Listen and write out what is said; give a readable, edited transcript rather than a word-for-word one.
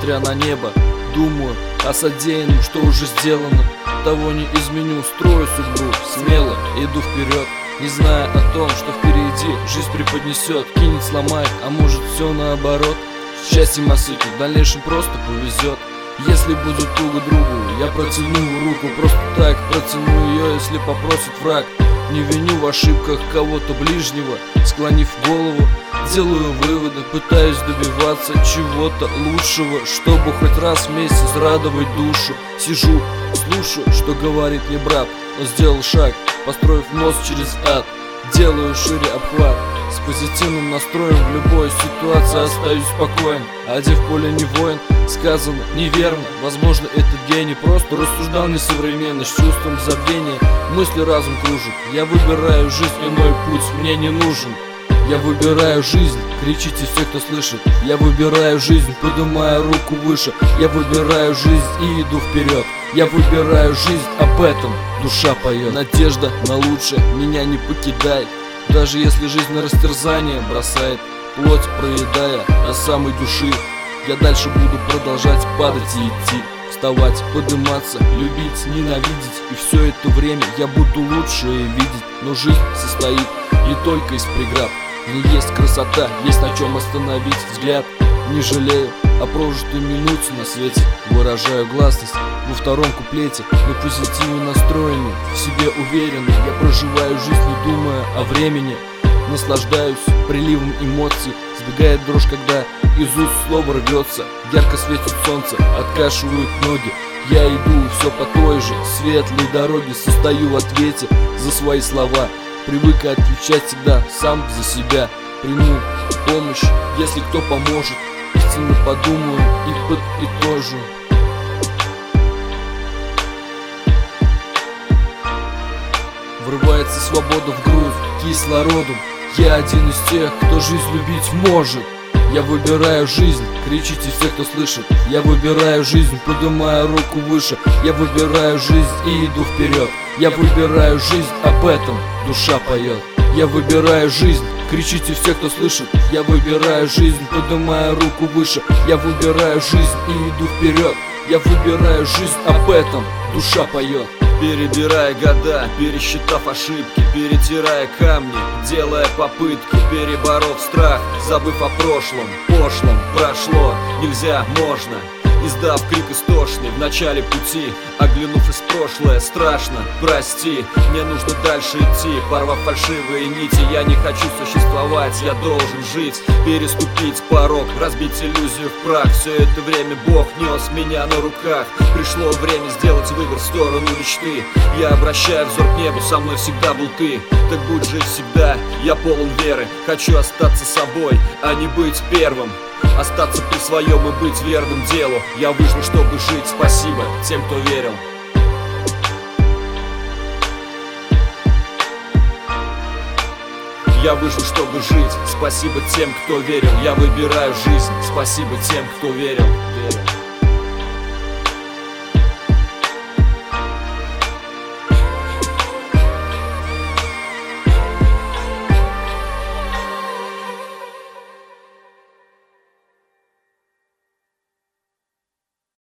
смотря на небо, думаю о содеянном, что уже сделано. Того не изменю, строю судьбу, смело иду вперед, не зная о том, что впереди жизнь преподнесет. Кинет, сломает, а может все наоборот. Счастьем осыпет, в дальнейшем просто повезет. Если будет туго другу, я протяну руку, просто так протяну ее, если попросит враг. Не виню в ошибках кого-то ближнего, склонив голову, делаю выводы, пытаюсь добиваться чего-то лучшего, чтобы хоть раз в месяц радовать душу. Сижу, слушаю, что говорит мне брат, но сделал шаг, построив мост через ад. Делаю шире обхват, с позитивным настроем в любой ситуации остаюсь спокоен. Один в поле не воин, сказано неверно. Возможно, этот гений просто рассуждал несовременно, с чувством забвения. Мысли разум кружит, я выбираю жизнь, иной путь мне не нужен. Я выбираю жизнь, кричите все, кто слышит. Я выбираю жизнь, поднимая руку выше. Я выбираю жизнь и иду вперед. Я выбираю жизнь, об этом душа поет. Надежда на лучшее меня не покидает, даже если жизнь на растерзание бросает, плоть проедая до самой души. Я дальше буду продолжать падать и идти, вставать, подниматься, любить, ненавидеть. И все это время я буду лучшее видеть. Но жизнь состоит не только из преград. В ней есть красота, есть на чем остановить взгляд. Не жалею о прожитой минуте на свете, выражаю гласность во втором куплете. На позитиве настроенный, в себе уверенный, я проживаю жизнь, не думая о времени. Наслаждаюсь приливом эмоций, сбегает дрожь, когда из уст слово рвется. Ярко светит солнце, откашивают ноги. Я иду все по той же светлой дороге, состою в ответе за свои слова. Привык отвечать всегда сам за себя. Приму помощь, если кто поможет. Истинно подумаю и подытожу. Врывается свобода в грудь кислородом. Я один из тех, кто жизнь любить может. Я выбираю жизнь, кричите все, кто слышит. Я выбираю жизнь, поднимая руку выше. Я выбираю жизнь и иду вперед. Я выбираю жизнь, об этом душа поет. Я выбираю жизнь, кричите все, кто слышит. Я выбираю жизнь, поднимая руку выше. Я выбираю жизнь и иду вперед. Я выбираю жизнь, об этом душа поет. Перебирая года, пересчитав ошибки, перетирая камни, делая попытки, переборов страх, забыв о прошлом, пошлом, прошло, нельзя, можно. Издав крик истошный в начале пути, оглянув из прошлое, страшно, прости. Мне нужно дальше идти, порвав фальшивые нити. Я не хочу существовать, я должен жить, переступить порог, разбить иллюзию в прах. Все это время Бог нес меня на руках. Пришло время сделать выбор в сторону мечты. Я обращаю взор к небу, со мной всегда был ты. Так будь жить всегда, я полон веры. Хочу остаться собой, а не быть первым. Остаться при своем и быть верным делу. Я вышел, чтобы жить, спасибо тем, кто верил. Я вышел, чтобы жить, спасибо тем, кто верил. Я выбираю жизнь, спасибо тем, кто верил.